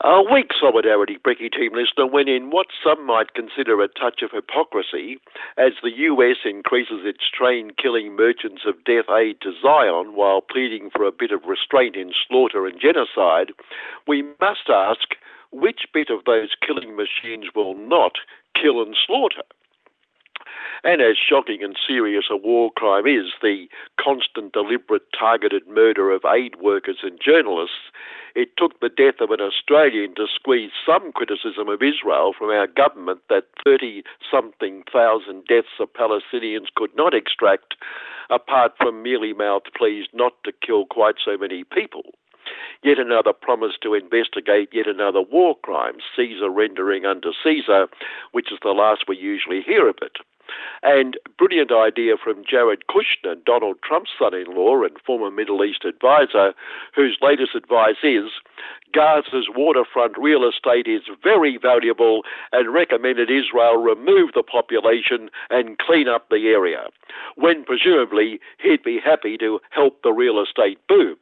A weak solidarity, Bricky Team listener, when in what some might consider a touch of hypocrisy, as the US increases its train-killing merchants of death aid to Zion while pleading for a bit of restraint in slaughter and genocide, we must ask which bit of those killing machines will not kill and slaughter. And as shocking and serious a war crime is the constant, deliberate, targeted murder of aid workers and journalists, it took the death of an Australian to squeeze some criticism of Israel from our government that 30-something thousand deaths of Palestinians could not extract, apart from mealy-mouthed pleas not to kill quite so many people. Yet another promise to investigate yet another war crime, Caesar rendering unto Caesar, which is the last we usually hear of it. And brilliant idea from Jared Kushner, Donald Trump's son-in-law and former Middle East advisor, whose latest advice is Gaza's waterfront real estate is very valuable and recommended Israel remove the population and clean up the area, when presumably he'd be happy to help the real estate boom.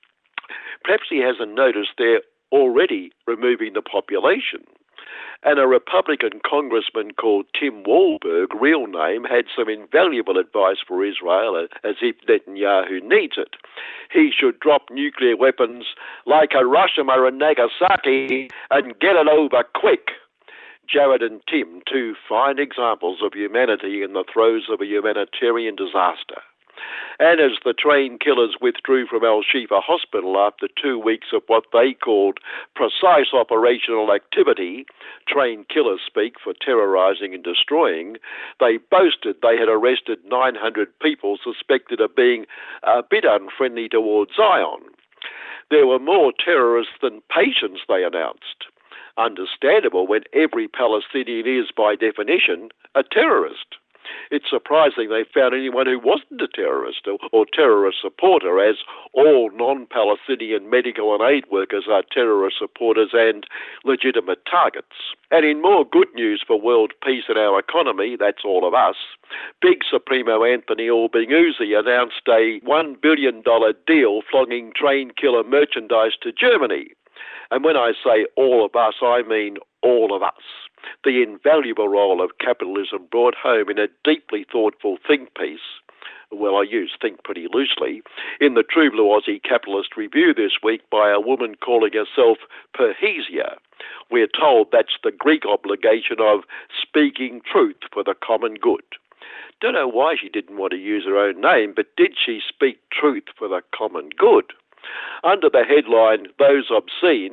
Perhaps he hasn't noticed they're already removing the population. And a Republican congressman called Tim Walberg, real name, had some invaluable advice for Israel, as if Netanyahu needs it. He should drop nuclear weapons like Hiroshima and Nagasaki and get it over quick. Jared and Tim, two fine examples of humanity in the throes of a humanitarian disaster. And as the train killers withdrew from Al-Shifa Hospital after 2 weeks of what they called precise operational activity, train killers speak for terrorising and destroying, they boasted they had arrested 900 people suspected of being a bit unfriendly towards Zion. There were more terrorists than patients, they announced. Understandable when every Palestinian is, by definition, a terrorist. It's surprising they found anyone who wasn't a terrorist or terrorist supporter, as all non-Palestinian medical and aid workers are terrorist supporters and legitimate targets. And in more good news for world peace and our economy, that's all of us, Big Supremo Anthony Albanese announced a $1 billion deal flogging train killer merchandise to Germany. And when I say all of us, I mean all of us. The invaluable role of capitalism brought home in a deeply thoughtful think piece, well, I use think pretty loosely, in the True Blue Aussie Capitalist Review this week by a woman calling herself Perhesia. We're told that's the Greek obligation of speaking truth for the common good. Don't know why she didn't want to use her own name, but did she speak truth for the common good? Under the headline, those obscene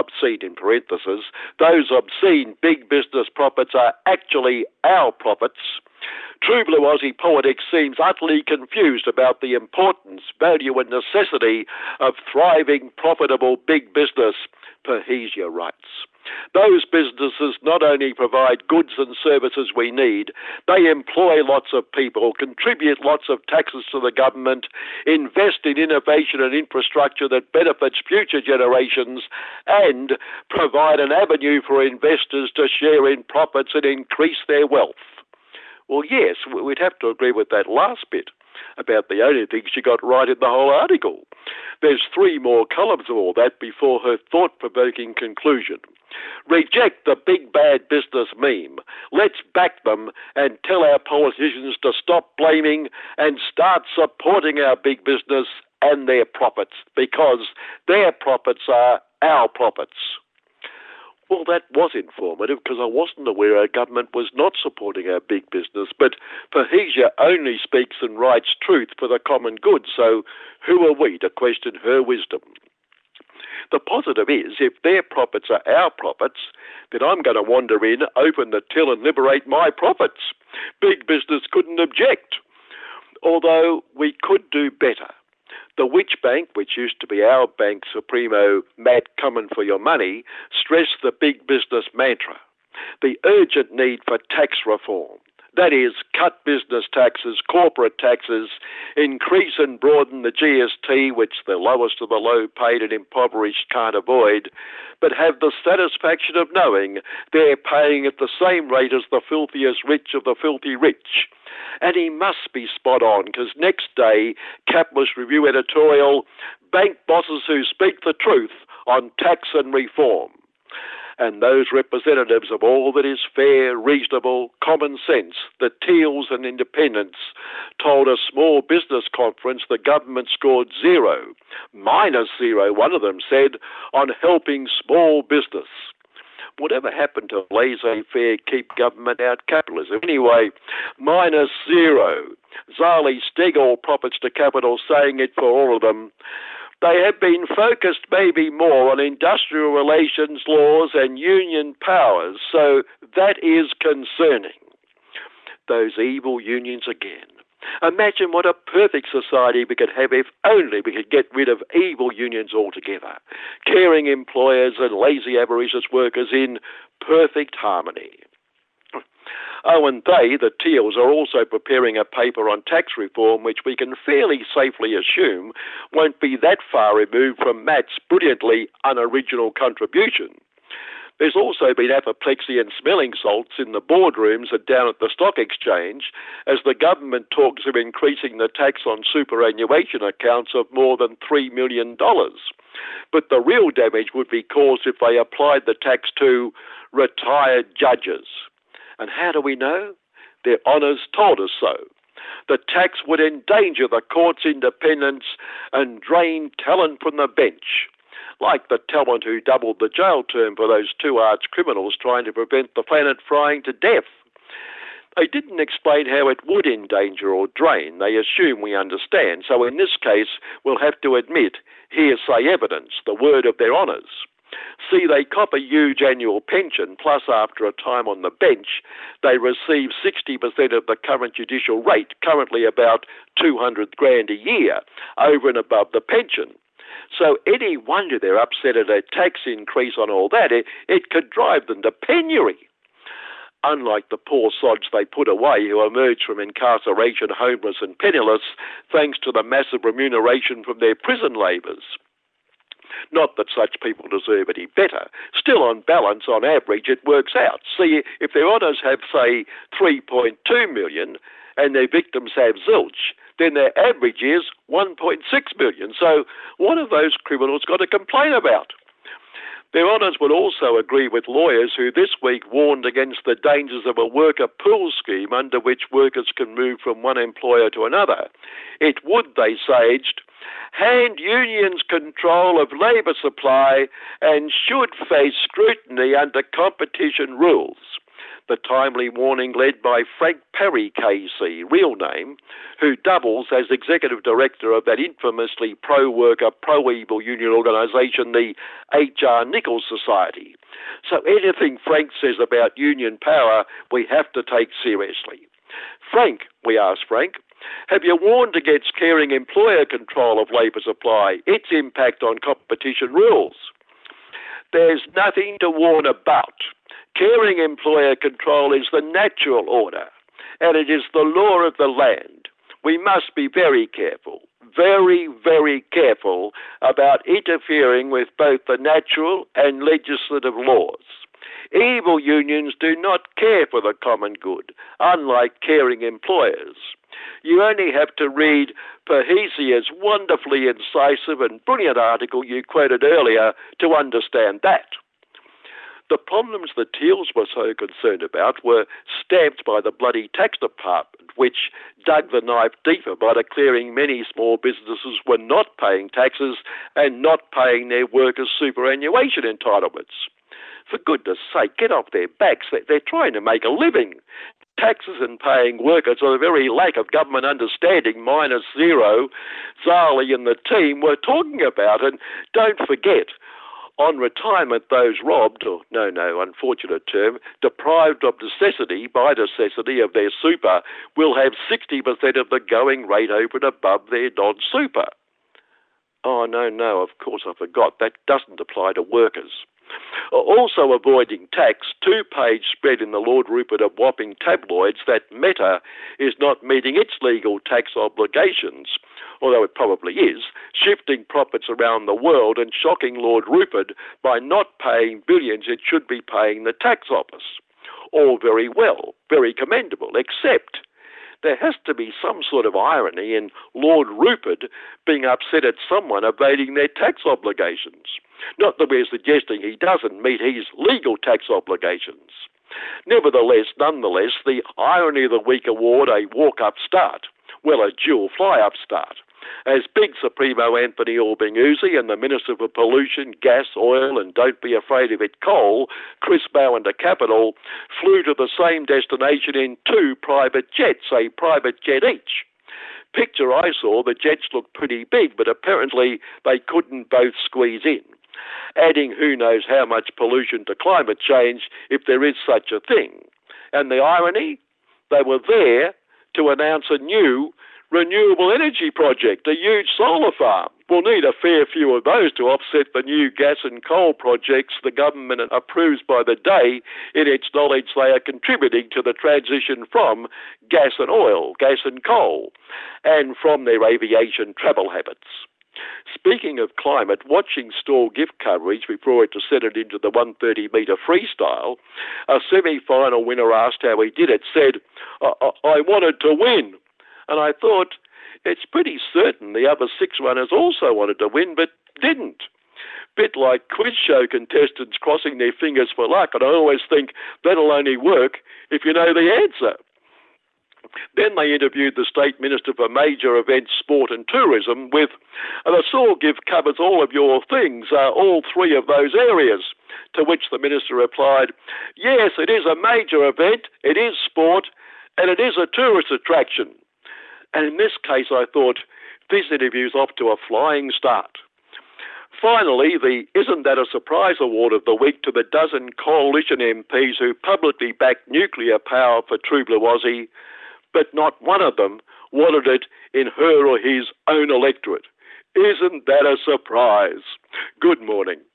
in parentheses, those obscene big business profits are actually our profits, True Blue Aussie politics seems utterly confused about the importance, value and necessity of thriving, profitable big business, Perhesia writes. Those businesses not only provide goods and services we need, they employ lots of people, contribute lots of taxes to the government, invest in innovation and infrastructure that benefits future generations, and provide an avenue for investors to share in profits and increase their wealth. Well, yes, we'd have to agree with that last bit about the only thing she got right in the whole article. There's 3 more columns of all that before her thought-provoking conclusion. Reject the big bad business meme. Let's back them and tell our politicians to stop blaming and start supporting our big business and their profits, because their profits are our profits. Well, that was informative, because I wasn't aware our government was not supporting our big business, but Perhesia only speaks and writes truth for the common good, so who are we to question her wisdom? The positive is, if their profits are our profits, then I'm going to wander in, open the till and liberate my profits. Big business couldn't object. Although we could do better. The Which Bank, which used to be our bank supremo, Matt Coming for your money, stressed the big business mantra, the urgent need for tax reform. That is, cut business taxes, corporate taxes, increase and broaden the GST, which the lowest of the low-paid and impoverished can't avoid, but have the satisfaction of knowing they're paying at the same rate as the filthiest rich of the filthy rich. And he must be spot on, because next day, Capitalist Review editorial, bank bosses who speak the truth on tax and reform. And those representatives of all that is fair, reasonable, common sense, the Teals and independents, told a small business conference the government scored zero, -0, one of them said, on helping small business. Whatever happened to laissez-faire, keep government out capitalism? Anyway, -0. Zali Steggall, profits to capital, saying it for all of them. They have been focused maybe more on industrial relations laws and union powers, so that is concerning. Those evil unions again. Imagine what a perfect society we could have if only we could get rid of evil unions altogether. Caring employers and lazy avaricious workers in perfect harmony. Oh, and they, the Teals, are also preparing a paper on tax reform which we can fairly safely assume won't be that far removed from Matt's brilliantly unoriginal contribution. There's also been apoplexy and smelling salts in the boardrooms and down at the stock exchange as the government talks of increasing the tax on superannuation accounts of more than $3 million. But the real damage would be caused if they applied the tax to retired judges. And how do we know? Their honours told us so. The tax would endanger the court's independence and drain talent from the bench, like the talent who doubled the jail term for those two arch criminals trying to prevent the planet frying to death. They didn't explain how it would endanger or drain. They assume we understand. So in this case, we'll have to admit hearsay evidence, the word of their honours. See, they cop a huge annual pension, plus after a time on the bench, they receive 60% of the current judicial rate, currently about $200,000 a year, over and above the pension. So any wonder they're upset at a tax increase on all that, it could drive them to penury. Unlike the poor sods they put away who emerged from incarceration homeless and penniless thanks to the massive remuneration from their prison labours. Not that such people deserve any better. Still, on balance, on average, it works out. See, if their honours have, say, 3.2 million and their victims have zilch, then their average is 1.6 million. So what have those criminals got to complain about? Their honours would also agree with lawyers who this week warned against the dangers of a worker pool scheme under which workers can move from one employer to another. It would, they saged, hand unions control of labour supply and should face scrutiny under competition rules. The timely warning led by Frank Perry KC, real name, who doubles as executive director of that infamously pro-worker, pro-evil union organisation, the H.R. Nichols Society. So anything Frank says about union power, we have to take seriously. Frank, we asked Frank, have you warned against caring employer control of labour supply, its impact on competition rules? There's nothing to warn about. Caring employer control is the natural order, and it is the law of the land. We must be very careful, very, very careful about interfering with both the natural and legislative laws. Evil unions do not care for the common good, unlike caring employers. You only have to read Perhesia's wonderfully incisive and brilliant article you quoted earlier to understand that. The problems the Teals were so concerned about were stamped by the bloody tax department, which dug the knife deeper by declaring many small businesses were not paying taxes and not paying their workers' superannuation entitlements. For goodness sake, get off their backs. They're trying to make a living. Taxes and paying workers are the very lack of government understanding, -0, Zali and the team were talking about. And don't forget, on retirement, those robbed, or unfortunate term, deprived of necessity, by necessity of their super, will have 60% of the going rate over and above their non-super. Oh, no, of course I forgot. That doesn't apply to workers. Also avoiding tax, two-page spread in the Lord Rupert of Wapping tabloids that Meta is not meeting its legal tax obligations, although it probably is, shifting profits around the world and shocking Lord Rupert by not paying billions it should be paying the tax office. All very well, very commendable, except there has to be some sort of irony in Lord Rupert being upset at someone evading their tax obligations. Not that we're suggesting he doesn't meet his legal tax obligations. Nonetheless, the Irony of the Week award, a walk-up start, well, a dual fly-up start, as Big Supremo Anthony Albanese and the Minister for Pollution, Gas, Oil and Don't Be Afraid of It Coal, Chris Bowen to Capital, flew to the same destination in 2 private jets, a private jet each. Picture I saw, the jets looked pretty big, but apparently they couldn't both squeeze in, adding who knows how much pollution to climate change if there is such a thing. And the irony? They were there to announce a new renewable energy project, a huge solar farm. We'll need a fair few of those to offset the new gas and coal projects the government approves by the day in its knowledge they are contributing to the transition from gas and oil, gas and coal, and from their aviation travel habits. Speaking of climate, watching Stawell gift coverage before it descended into the 130-metre freestyle, a semi-final winner asked how he did it, said, I wanted to win. And I thought, it's pretty certain the other 6 runners also wanted to win, but didn't. Bit like quiz show contestants crossing their fingers for luck, and I always think that'll only work if you know the answer. Then they interviewed the State Minister for Major Events, Sport and Tourism with, the Stawell gift covers all of your things, all 3 of those areas. To which the Minister replied, yes, it is a major event, it is sport, and it is a tourist attraction. And in this case, I thought, this interview's off to a flying start. Finally, the Isn't That a Surprise Award of the week to the dozen coalition MPs who publicly backed nuclear power for True Blue Aussie, but not one of them wanted it in her or his own electorate. Isn't that a surprise? Good morning.